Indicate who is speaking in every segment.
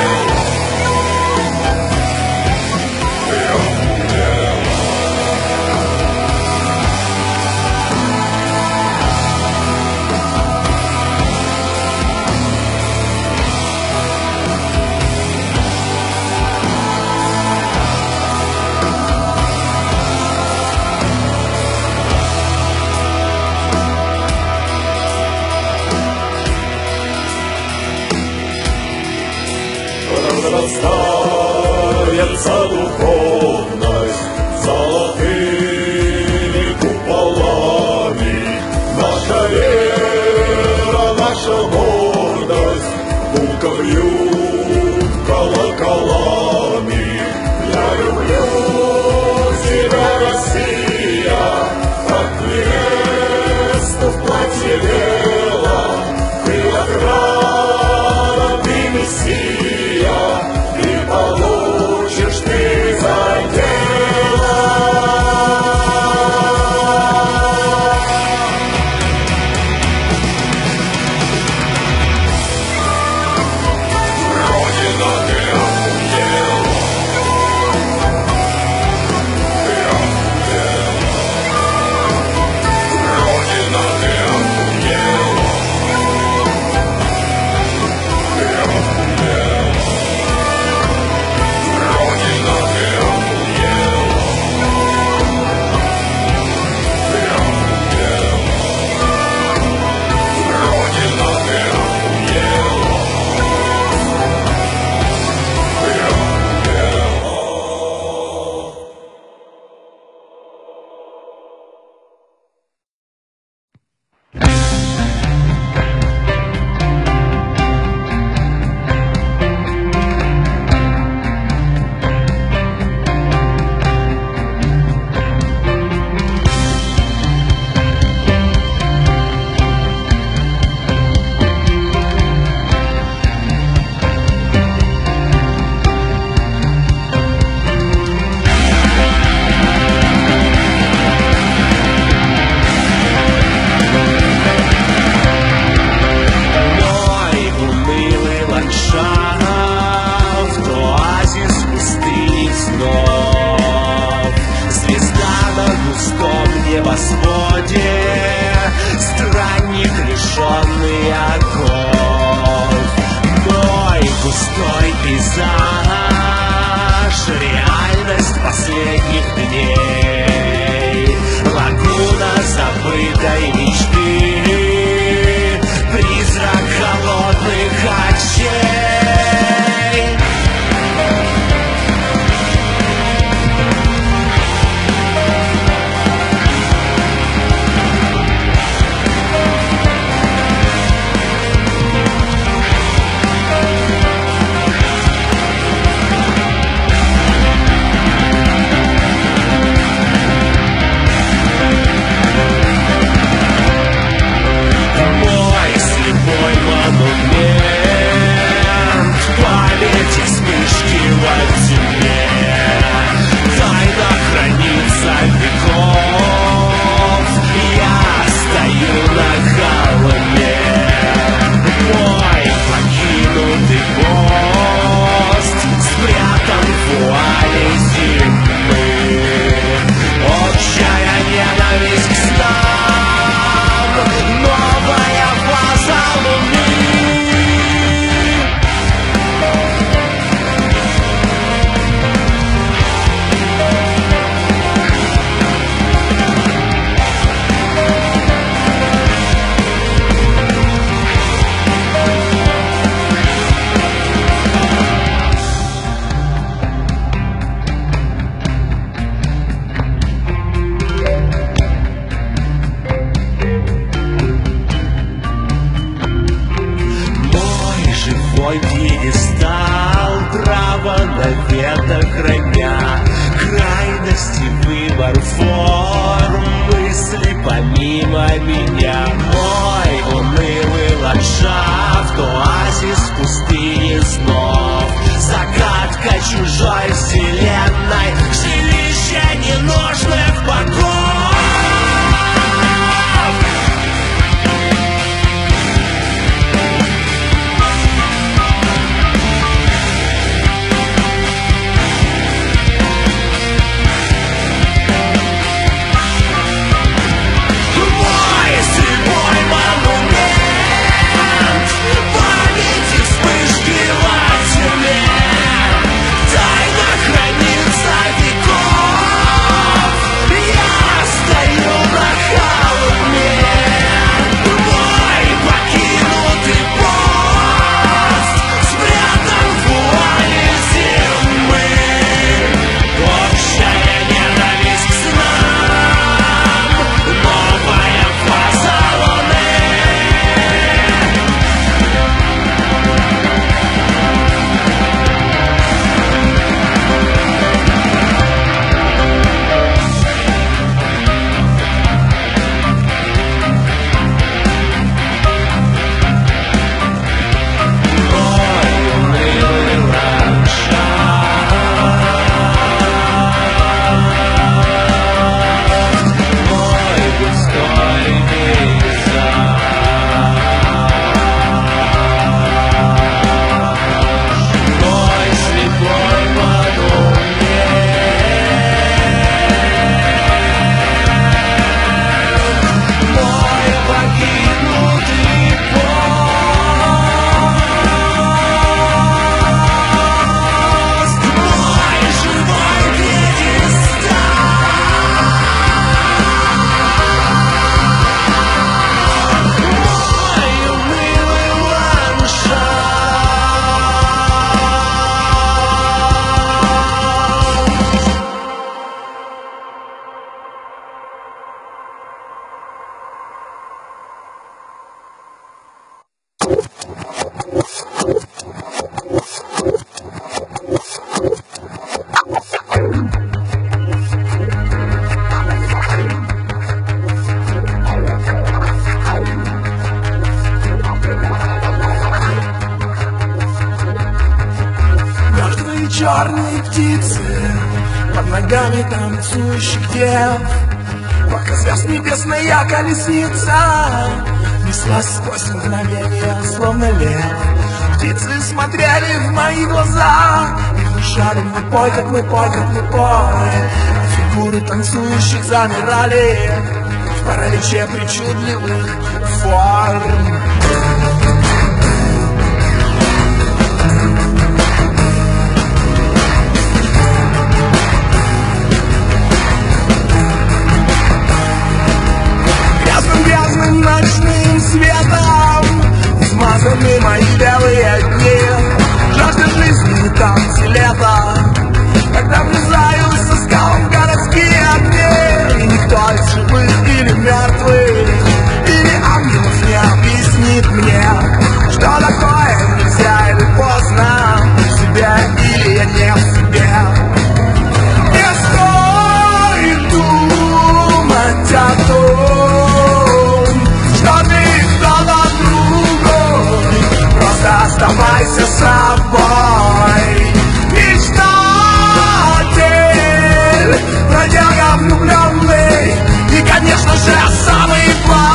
Speaker 1: Разрастается духовность золотыми куполами. Наша вера, наша гордость гулко бьют колоколами. Я люблю тебя, Россия, как невесту в платье белом. Ты отрада, ты мессия, и получишь ты за дело.
Speaker 2: Родина, ты охуела. Ты охуела. Родина, ты охуела.
Speaker 3: свой пьедестал, право на ветах храня, крайности выбор форм, мысли помимо меня. Мой унылый ландшафт, оазис пустыни снов, загадка чужой вселенной, жилище ненужных богов.
Speaker 4: Черные птицы под ногами танцующих дев, пока звезд небесная колесница неслась сквозь мгновения, словно лев. Птицы смотрели в мои глаза и внушали: мы пой, как мы пой, как мы пой. Фигуры танцующих замирали в параличе причудливых форм. Ночным светом смазаны мои белые дни, жажда жизни, танцы лета, когда врезаюсь со скал в городские огни. И никто из живых или мертвых, или ангелов не объяснит мне, что такое нельзя или поздно, в себе или я не в себе. Не стоит думать о том, оставайся собой, мечтатель, бродяга влюбленный, и, конечно же, самый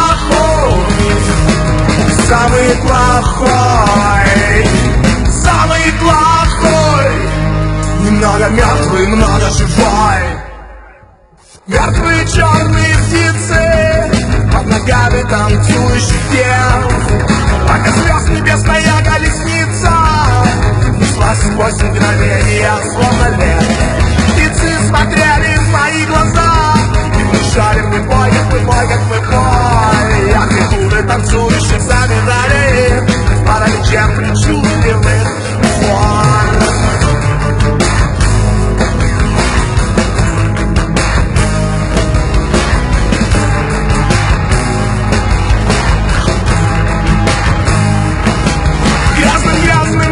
Speaker 4: плохой, немного мертвый, много живой. Мертвые черные птицы под ногами танцующих дев, пока звезд небесная колесница неслась сквозь мгновения, словно лев. Птицы смотрели в мои глаза и внушали: мы пой, как мы пой, как мы пой. А фигуры танцующих замирали в параличе причудливых форм. Грязным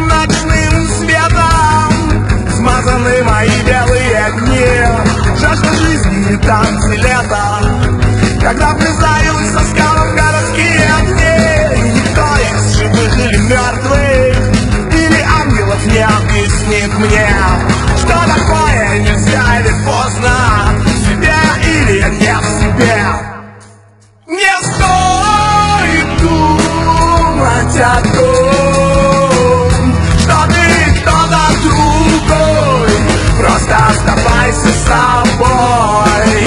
Speaker 4: были танцы лета, когда врезаюсь со скалом городские огни. Никто из живых или мертвых, или ангелов не объяснит мне, что такое нельзя или поздно, в себе или не в себе. Не стоит думать о том, что ты кто-то другой, просто оставайся собой.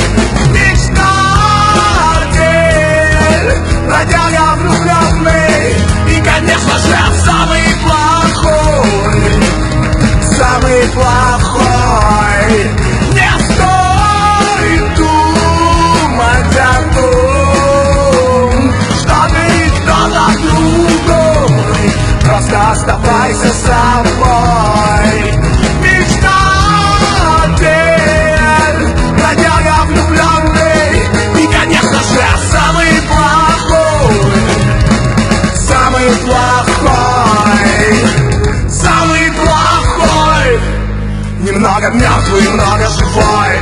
Speaker 4: Мечтатель, бродяга влюбленный, и, конечно же, самый плохой, самый плохой. Не стоит думать о том, что ты кто-то другой, просто оставайся собой. Мечтатель, бродяга влюбленный, и, конечно же, самый плохой, самый плохой, самый плохой. Немного мертвый, много живой.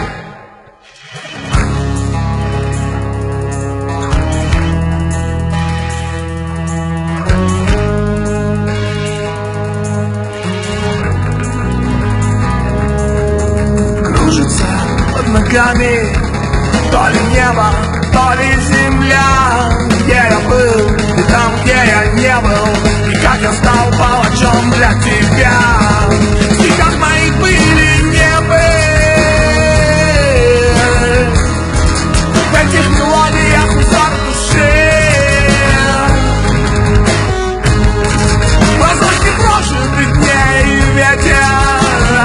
Speaker 4: Кружится под ногами то ли небо, то ли земля. Где я был и там, где я не был, и как я стал палачом для тебя. В стихах моих были не был, в этих мелодиях узор души. Воздухе прожитых дней и ветер,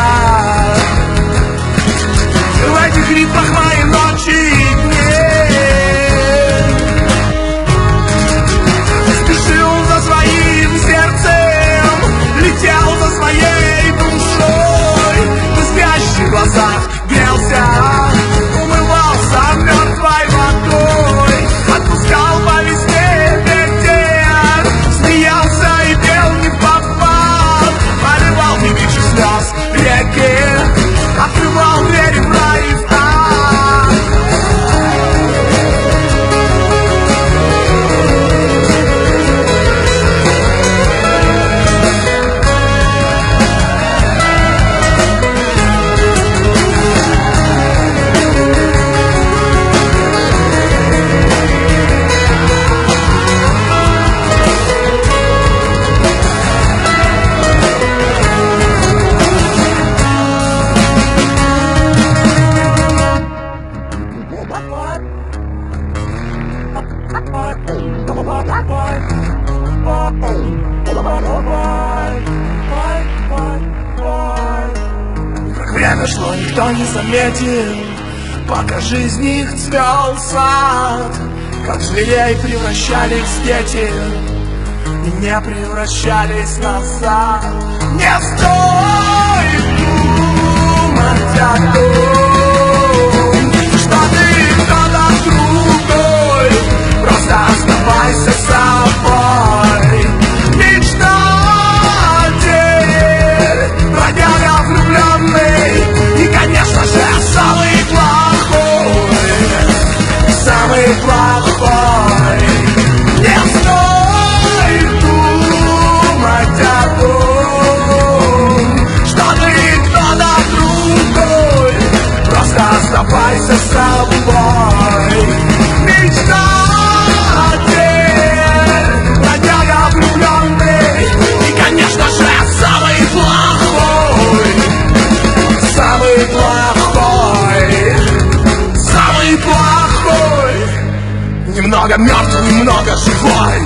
Speaker 4: в этих ритмах мои ночи и дни. Спешил за своим сердцем, летел за своей душой, в спящих глазах грелся, умывался мертвой водой, отпускал по весне ветер, смеялся и пел не попал, поливал тысячи слез реки, открывал двери в рай и в ад. Как время шло, никто не заметил, пока жизнь их цвел сад. Как зверей превращались дети и не превращались назад. Не стоит думать о том, что ты кто-то другой, просто оставайся собой. Мечтатель, бродяга влюбленный, и, конечно же, самый плохой, самый плохой. Не стоит думать о том, что ты кто-то другой, просто оставайся собой. Мечтатель, бродяга влюбленный, и, конечно же, самый плохой, самый плохой, самый плохой. Немного мертвый, много живой.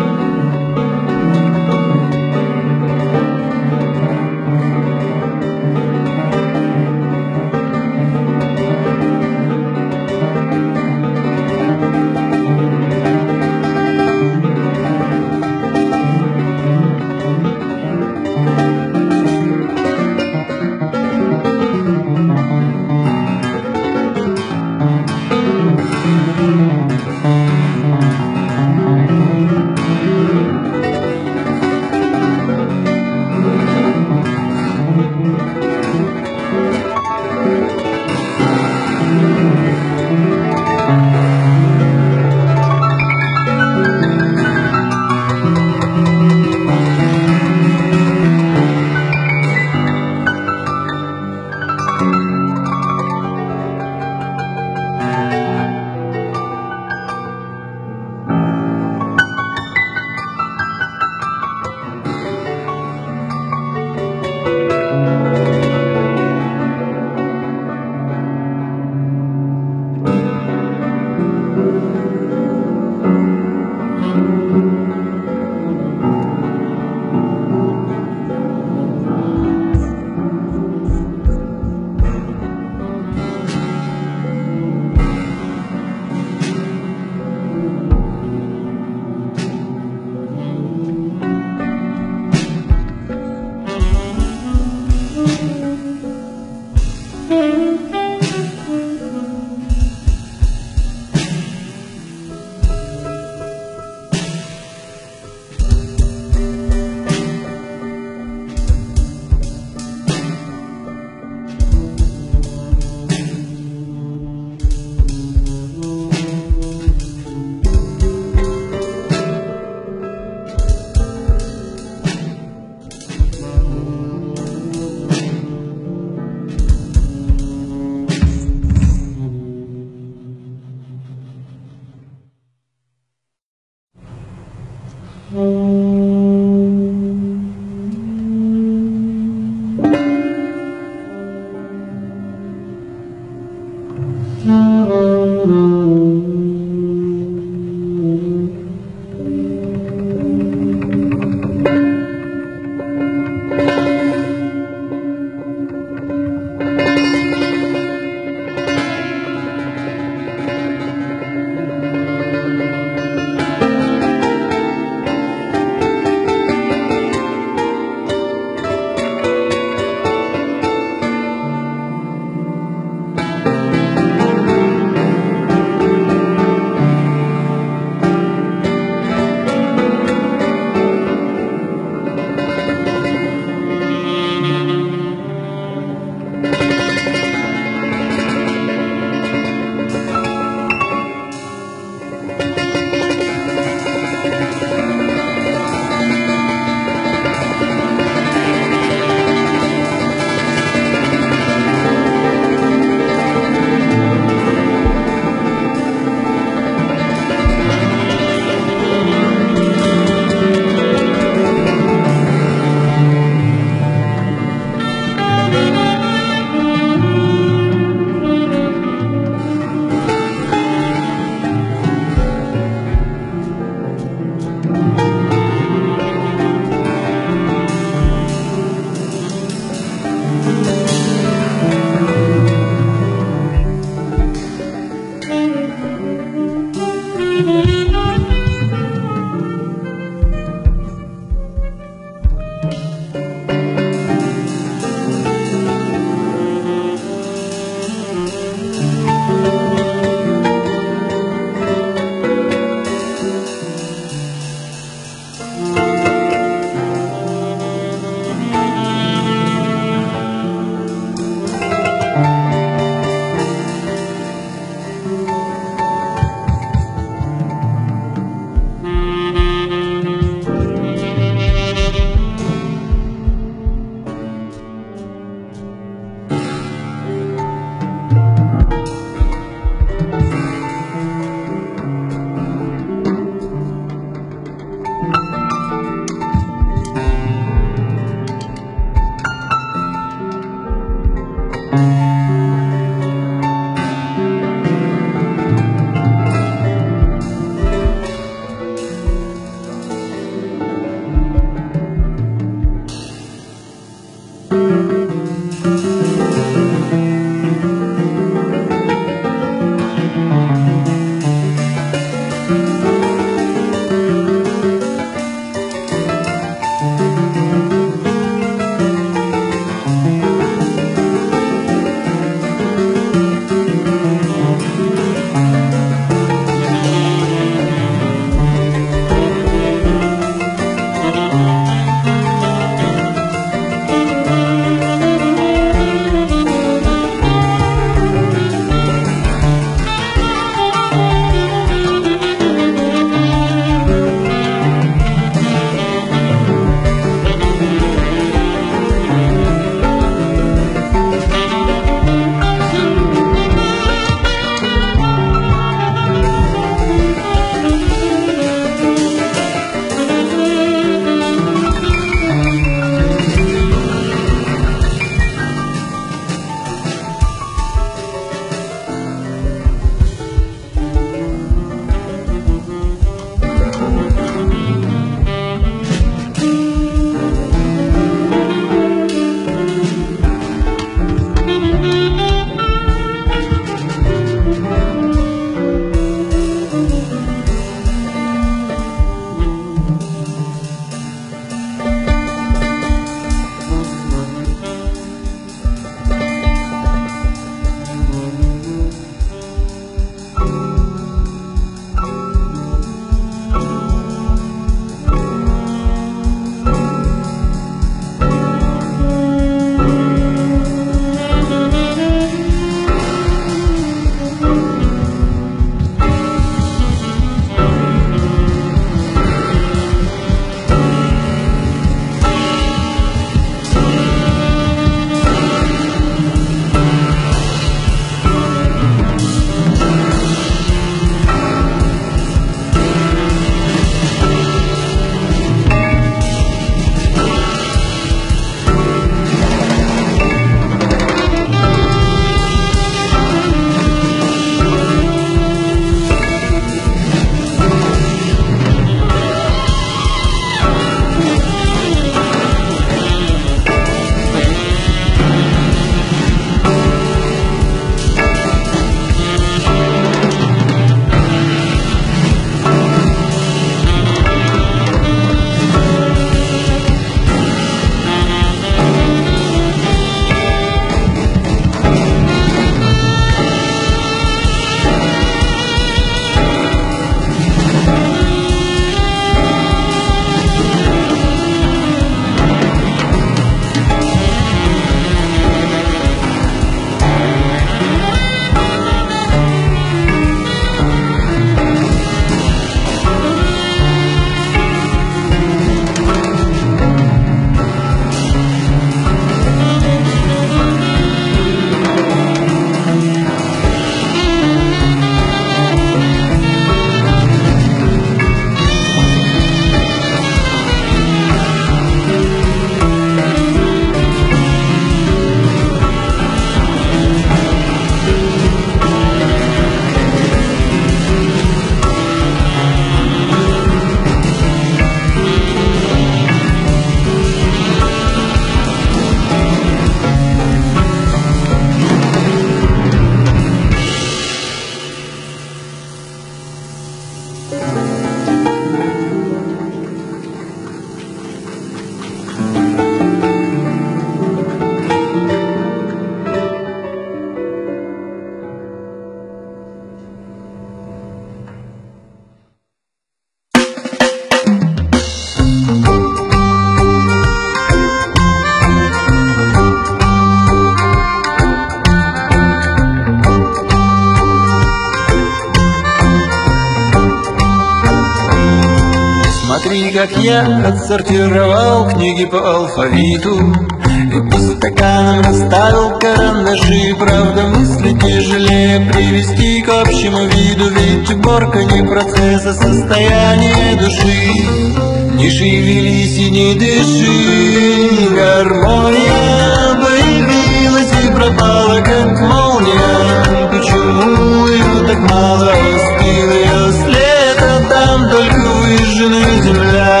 Speaker 5: Смотри, как я отсортировал книги по алфавиту и по стаканам расставил карандаши. Правда, мысли тяжелее привести к общему виду, ведь уборка не процесс, а состояние души. Не шевелись и не дыши, гармония появилась и пропала, как молния. Почему ее так мало? Остыл ее след, а там только выжженная земля.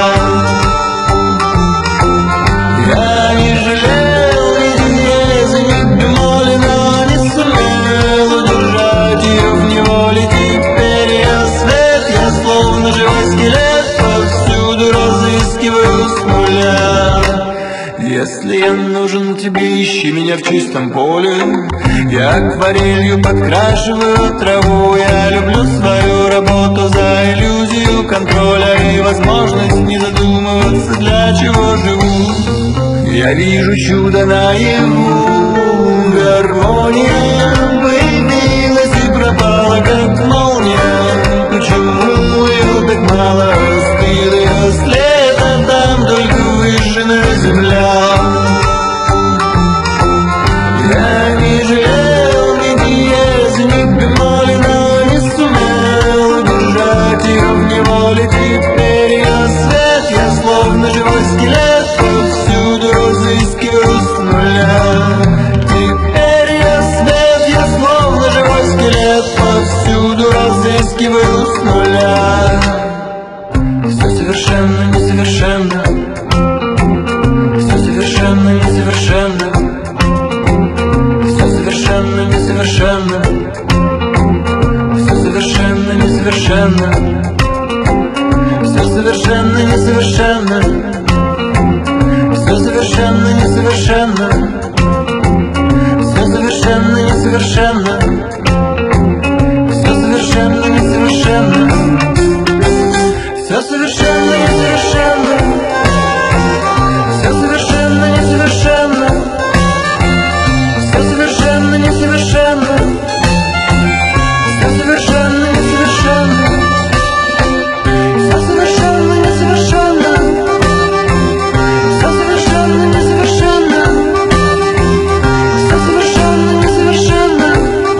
Speaker 5: Я не жалел ни диеза, ни бемоли, но не сумел удержать ее в неволе. Теперь я свет, я словно живой скелет, повсюду разыскиваю с нуля. Если я нужен тебе, ищи меня в чистом поле. Я акварелью подкрашиваю траву. Я люблю свою работу за иллюзию контроля и возможность не задумываться, для чего живу. Я вижу чудо наяву, гармония появилась и пропала, как молния. Почему ее так мало? Остыл ее след, а там только выжженная земля. Я не жалел ни диеза, ни бемоли, но не сумел удержать ее в неволе. Теперь я свет, я словно живой скелет, повсюду разыскиваю с нуля. Теперь я свет, я словно живой скелет, повсюду разыскиваю с нуля. Все совершенно несовершенно, все совершенно несовершенно, все совершенно несовершенно, все совершенно несовершенно, все совершенно несовершенно, все совершенно несовершенно, все совершенно несовершенно, все совершенно несовершенно, все совершенно несовершенно, все совершенно несовершенно, все совершенно несовершенно, все совершенно несовершенно, все совершенно несовершенно, все совершенно несовершенно, все совершенно несовершенно,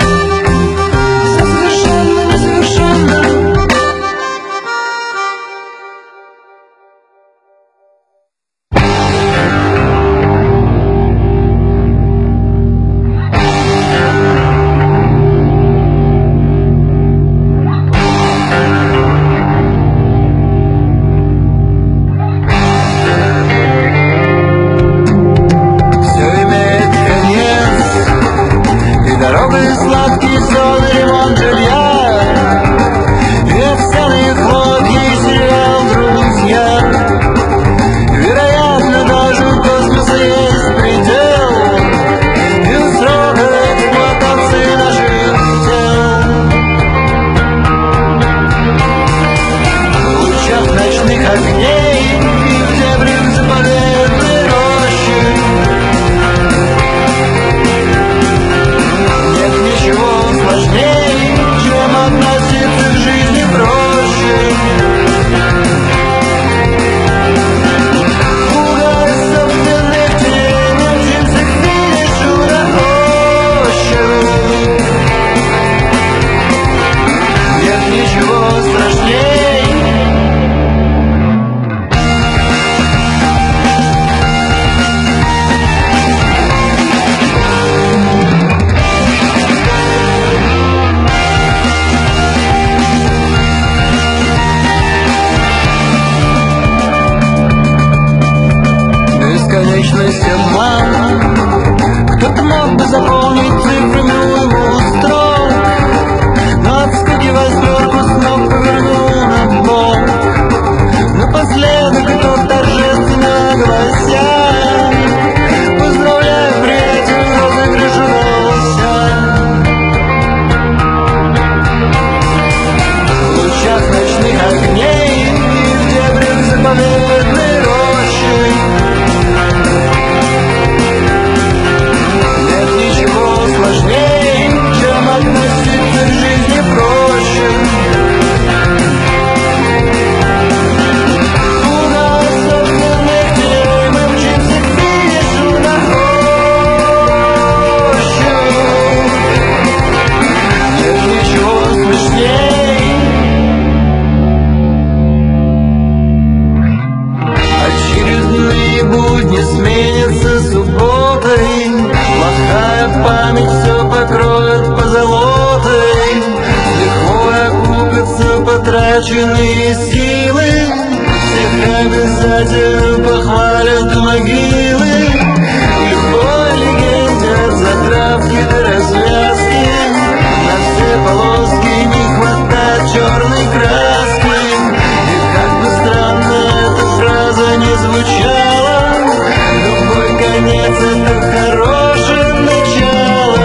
Speaker 5: темные силы всех обязательно похвалят могилы. Любой легенде от затравки до развязки на все полоски не хватает черной краски. И как бы странно эта фраза не звучала, любой конец — это хорошее начало.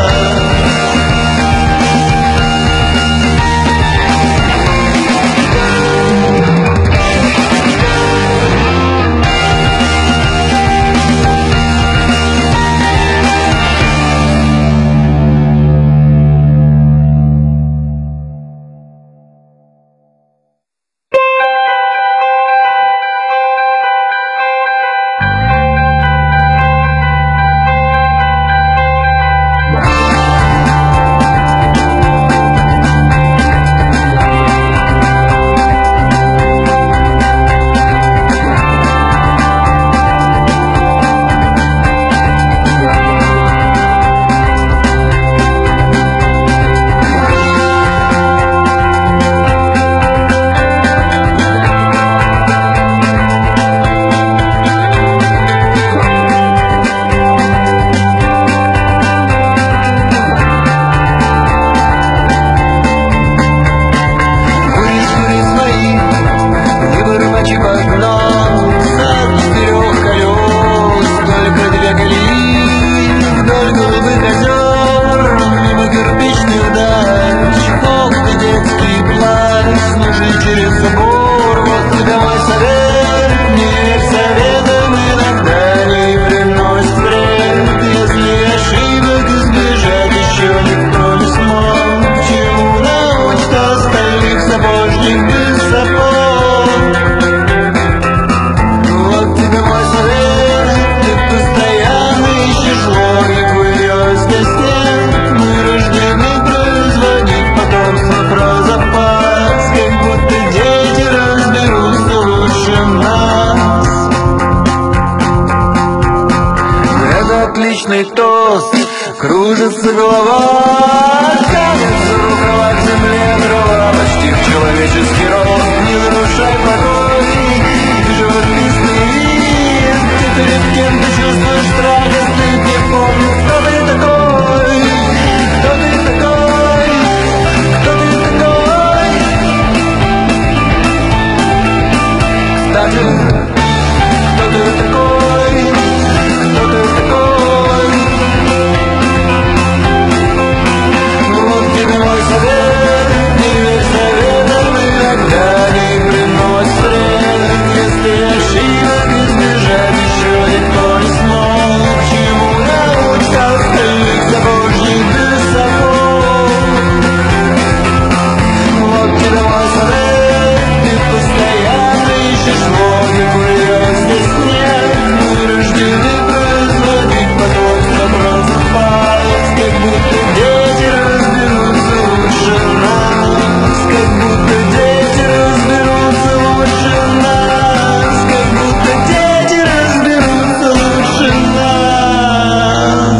Speaker 5: Отличный тост, кружится голова, кажется, рукава к земле дрова, почти в человеческий рост. Не нарушай покой, живописный вид, ты перед кем ты чувствуешь страх, если не помнишь, кто ты такой, кто ты такой, кто ты такой. Кстати, кто ты такой, кто ты такой. Мой совет, не верь советам, иногда не приносит вред. Если ошибок избежать еще никто не смог, к чему научат остальных сапожник без сапог. Вот тебе мой совет, ты постоянно ищешь логику, ее здесь нет. Мы рождены производить потомство просто палец, как будто дети разберутся лучше нас, как будто дети разберутся лучше нас, как будто дети разберутся лучше нас.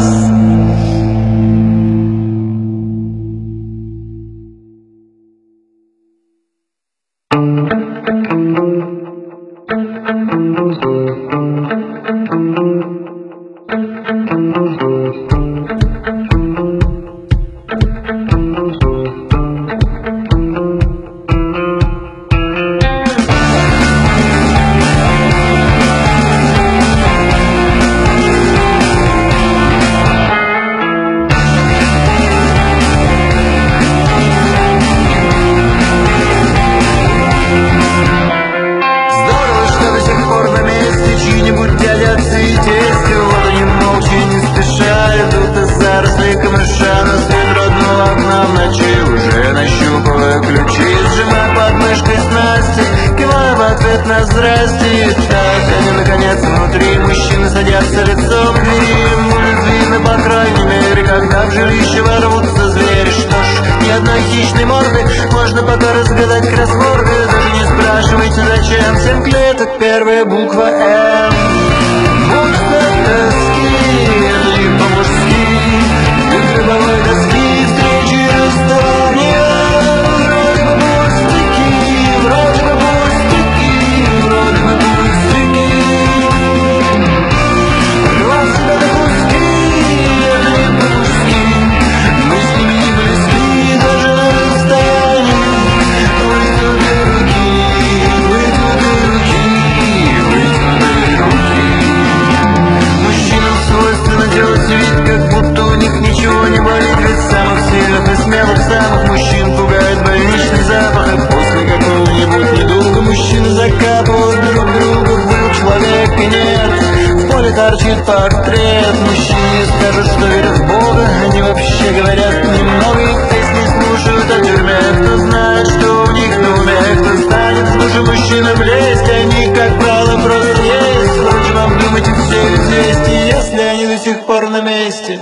Speaker 5: ответ на здрасте. Так они наконец внутри мужчины садятся лицом к двери. Может видно, по крайней мере, когда в жилище ворвутся звери. Что ж, ни одной хищной морды, можно пока разгадать кроссворды. Даже не спрашивайте, зачем 7 клеток, первая буква М. Будто тоски, или по-мужски, из гробовой доски, встречи и расставания. Вроде бы пустяки, торчит портрет. Мужчине скажут, что верят в Бога, они вообще говорят немного. Их песни слушают о тюрьме. Кто знает, что у них на уме, кто станет с души мужчинам лезть. Они, как правило, просто есть. Лучше вам думать и все вместе, если они до сих пор на месте.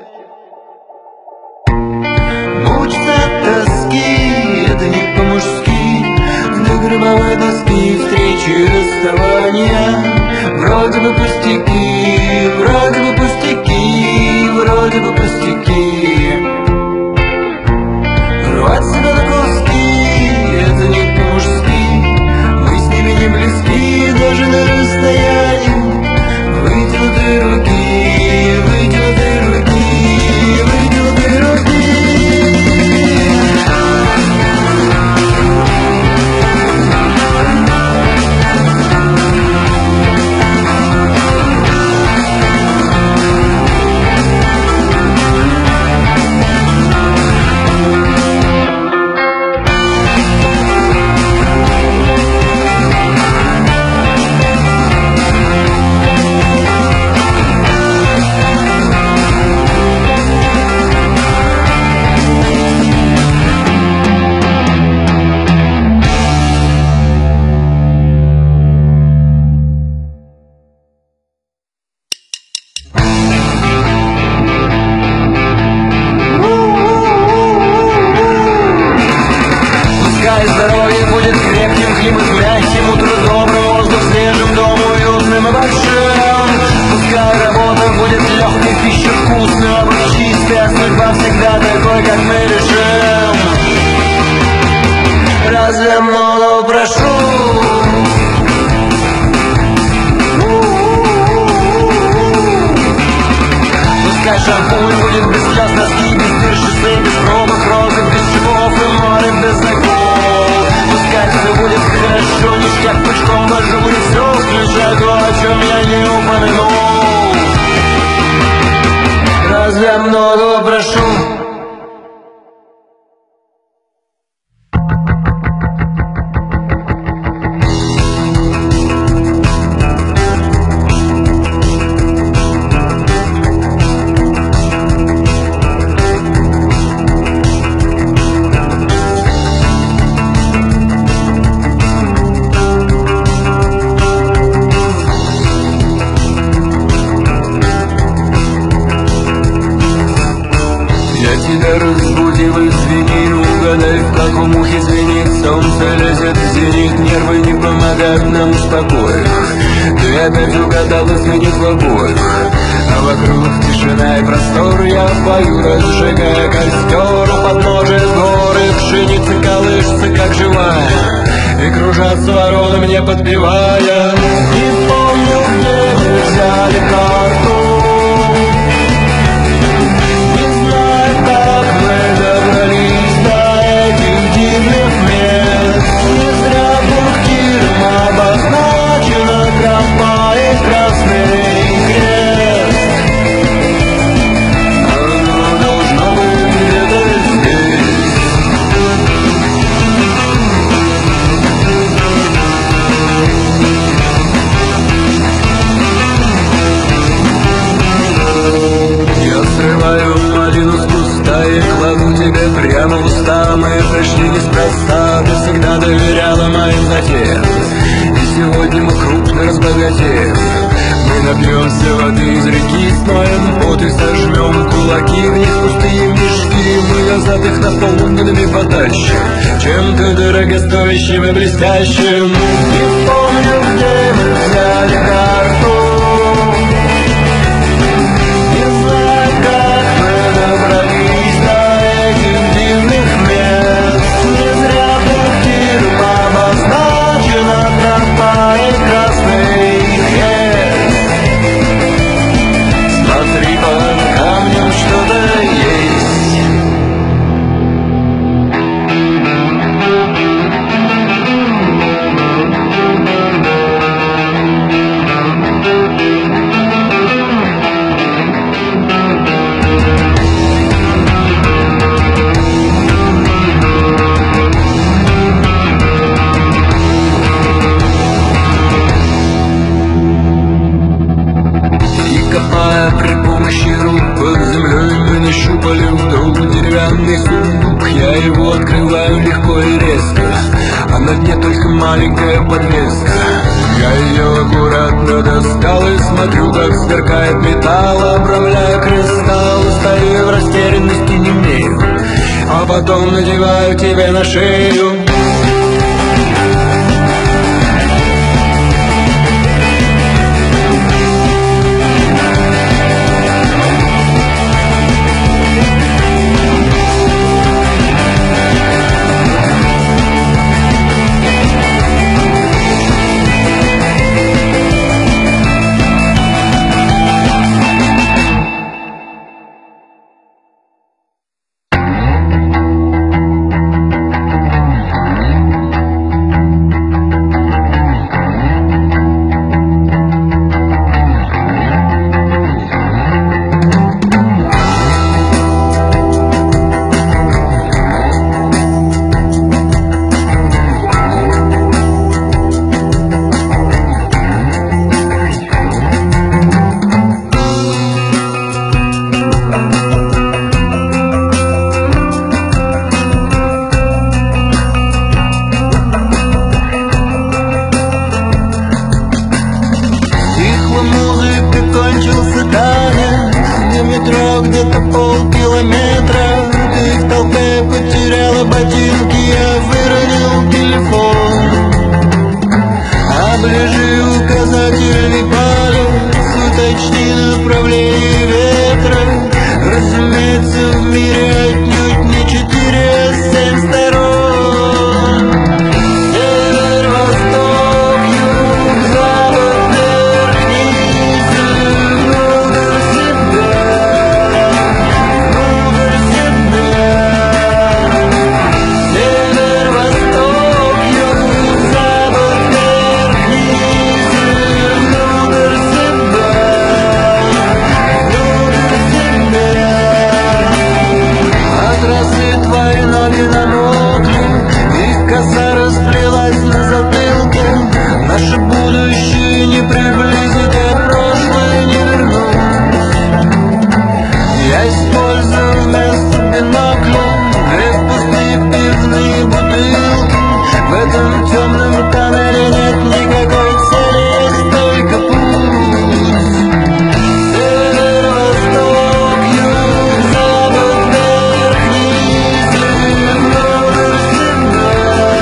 Speaker 5: Мучиться от тоски, это не по-мужски. До гробовой доски встречи и расставания. Вроде бы пустяки, вроде бы пустяки, вроде бы пустяки. Рвать себя на куски, это не по-мужски. Мы с ними не близки, даже на расстоянии. Вытянутые руки, вытянутые руки, вытянутые руки.
Speaker 3: Подбивая, не помню, где мы взяли карту. Не знаю, как мы добрались до этих дивных мест. Не зря пунктиром обозначена тропа и красный крест. Оно должно быть где-то здесь. Прямо в уста, мы пришли неспроста. Ты всегда доверяла моим затеям, и сегодня мы крупно разбогатеем. Мы напьемся воды из реки, смоем пот и сожмем кулаки. Вниз пустые мешки, мы назад их наполненными потащим. Чем-то дорогостоящим и блестящим. Не помню, где мы взяли карту. Не знаю, как мы добрались до этих дивных мест. Не зря пунктиром обозначена тропа и красный крест. Смотри, под камнем что-то есть. подвеска. Я ее аккуратно достал и смотрю, как сверкает металл, обрамляя кристалл. Стою в растерянности, немею, а потом надеваю тебе на шею.
Speaker 5: Где-то полкилометра ты в толпе потеряла ботинки, я выронил телефон. Оближи указательный палец, уточни направление ветра. Разумеется, в мире отнюдь не 4, а 7 сторон. Север, восток, юг, запад, верхний, внутрь себя. Наше будущее не приблизит, а прошлое не вернуть. Я использую вместо бинокля 2 пустые пивные бутылки. В этом темном тоннеле нет никакой цели, есть только путь. Север, восток, юг, запад, верхний, внутрь себя.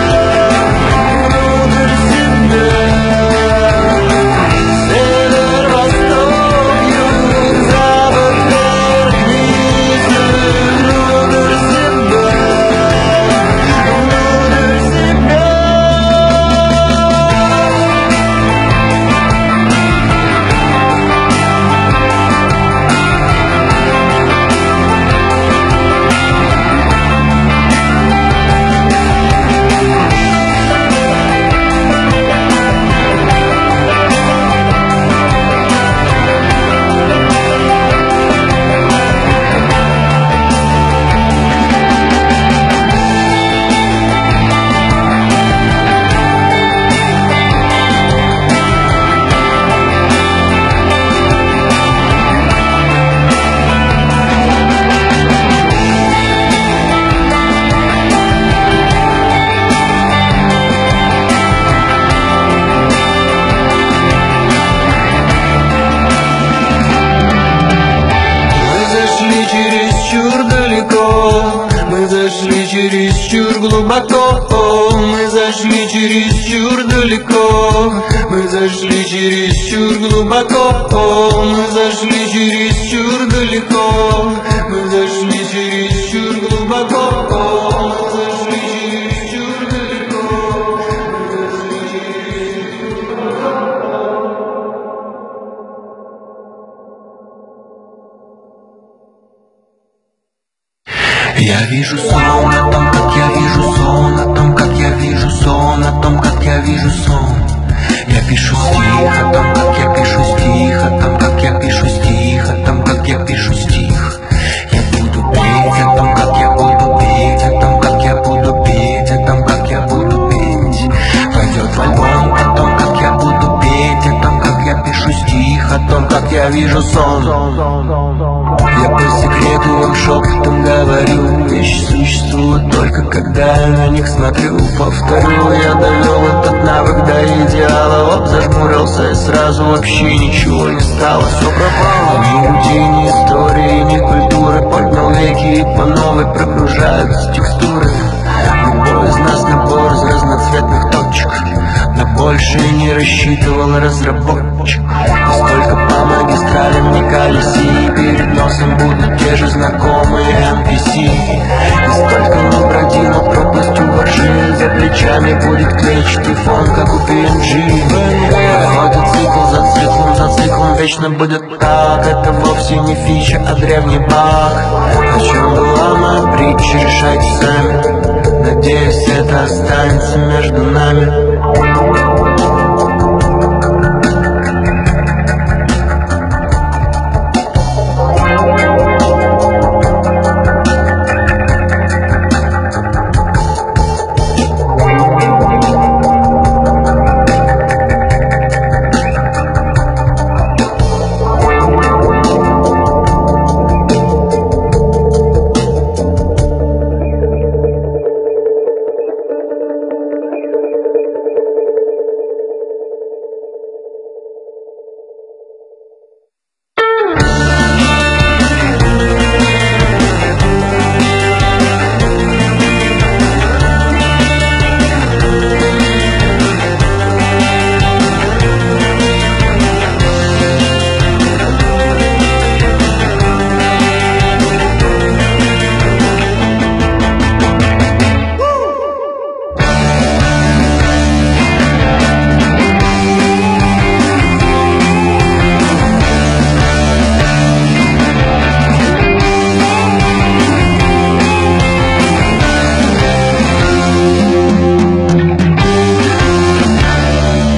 Speaker 5: Мы зашли чересчур глубоко, мы зашли чересчур далеко. Мы зашли чересчур глубоко, мы зашли чересчур далеко. Мы зашли чересчур глубоко, мы зашли чересчур далеко.
Speaker 3: Я вижу сон о том, как я вижу сон, о том, как я вижу сон, о том, как я вижу сон. Я пишу стих о том, как я пишу стих, о том, как я пишу стих, о том, как я пишу стих. Я буду петь о том, как я буду петь, о том, как я буду петь, о том, как я буду петь. Пойдет в альбом о том, как я буду петь, о том, как я пишу стих, о том, как я вижу сон. Я по секрету вам шепотом говорю, вещи существуют только когда я на них смотрю. Повторю, я довел этот навык до идеала. Вот зажмурился и сразу вообще ничего не стало. Все пропало. Ни людей, ни истории, ни культуры. Поднял веки и по новой прогружаются текстуры. Любой из нас набор из разноцветных точек. На большее не рассчитывал разработчик. И сколько по магистралям не колеси, перед носом будут те же знакомые NPC. И столько мы бродим над пропастью ворши, за плечами будет клетчатый фон, как у PNG. Проходит цикл за циклом, вечно будет так. Это вовсе не фича, а древний баг. О чем была моя притча, решайте сами. Надеюсь, это останется между нами.